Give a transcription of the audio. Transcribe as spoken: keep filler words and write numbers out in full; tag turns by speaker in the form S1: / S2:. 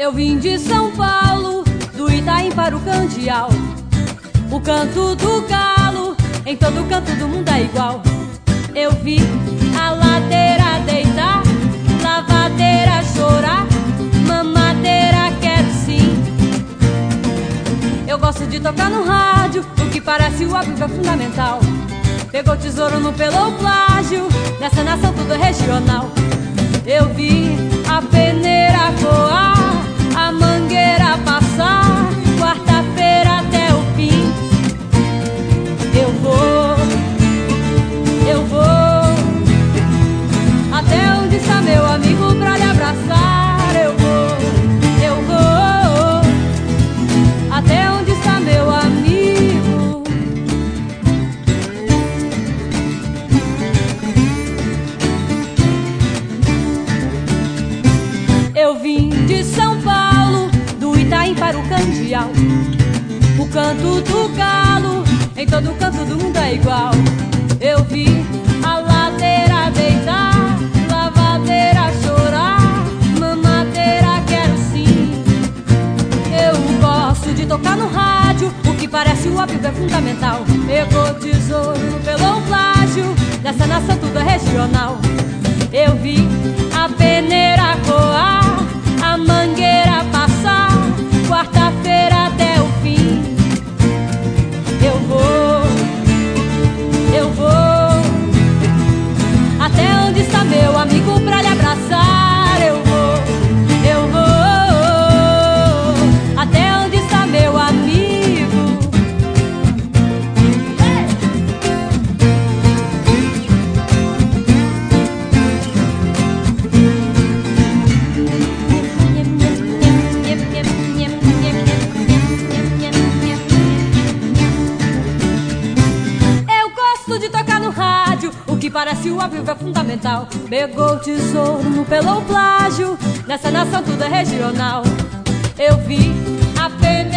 S1: Eu vim de São Paulo, do Itaim para o Candial. O canto do galo, em todo canto do mundo é igual. Eu vi a ladeira deitar, lavadeira chorar, mamadeira quero sim. Eu gosto de tocar no rádio, o que parece o óbvio é fundamental. Pegou tesouro, não pelou plágio, nessa nação tudo é regional. Eu vi a peneira voar, a mangueira passar, quarta-feira até o fim. Eu vou, eu vou, até onde está meu amigo pra lhe abraçar. Eu vou, eu vou, até onde está meu amigo. Eu vim de São Paulo, do Itaim para o Candial. O canto do galo, em todo canto do mundo é igual. Eu vi a ladeira deitar, lavadeira chorar, mamadeira quero sim. Eu gosto de tocar no rádio, o que parece o óbvio é fundamental. Pegou tesouro, pelou plágio, nessa nação tudo é regional. Eu vi a peneira coar, a mangueira passar, quarta-feira até o fim. Eu vou, eu vou, até onde está meu amigo pra lhe abraçar. Eu vou, eu vou, até onde está meu amigo. O que parece o óbvio é fundamental. Pegou o tesouro, não pelou plágio, nessa nação tudo é regional. Eu vi a pena